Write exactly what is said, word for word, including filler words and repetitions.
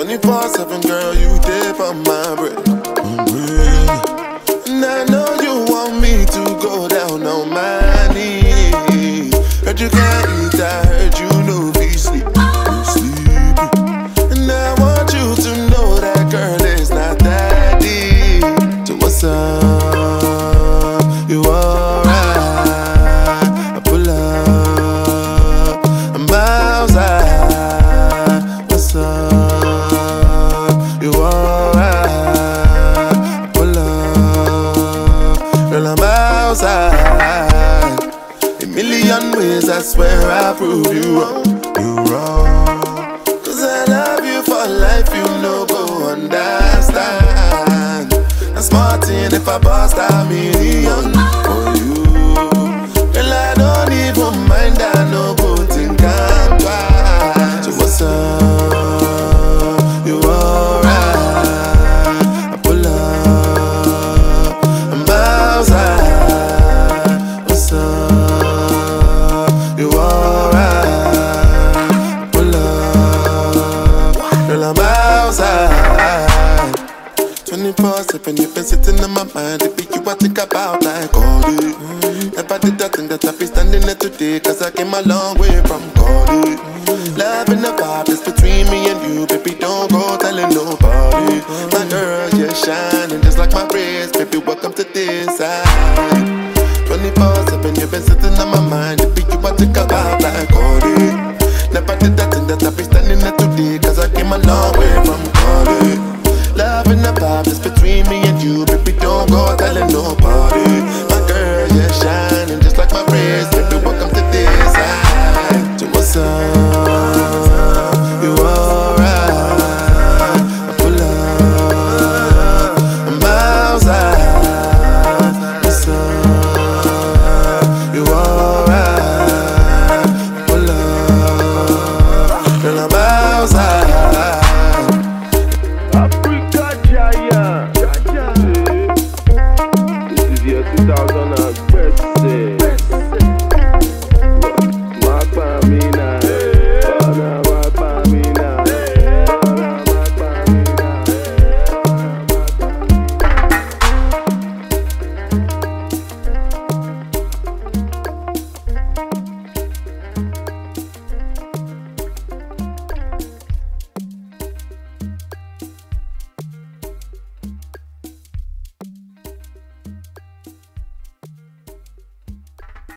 twenty-four seven, girl, you dip on my bread. And I know you want me to go down on my knees. Heard you can't eat, I heard you know be sleep. Sleepy. And I want you to know that girl is not that deep. So what's up? You alright? I pull up, I'm outside. What's up? You alright? I pull up, girl, I'm outside. A million ways, I swear I prove you wrong. You wrong. Cause I love you for life, you know, go understand. I'm smarting if I bust a million for you. Girl, I don't even mind, I know go think I'm twice. So what's up? You alright? I pull up, I'm outside. What's up? You alright? I pull up, girl, I'm outside. twenty-four seven, you've been sitting in my mind. It be you I think about like all day. Never did that thing that I be standing there today, cause I came a long way from God. Love and the vibe is between me and you, baby, don't go telling nobody. My girl, you're shining just like my wrist, baby, welcome to this side.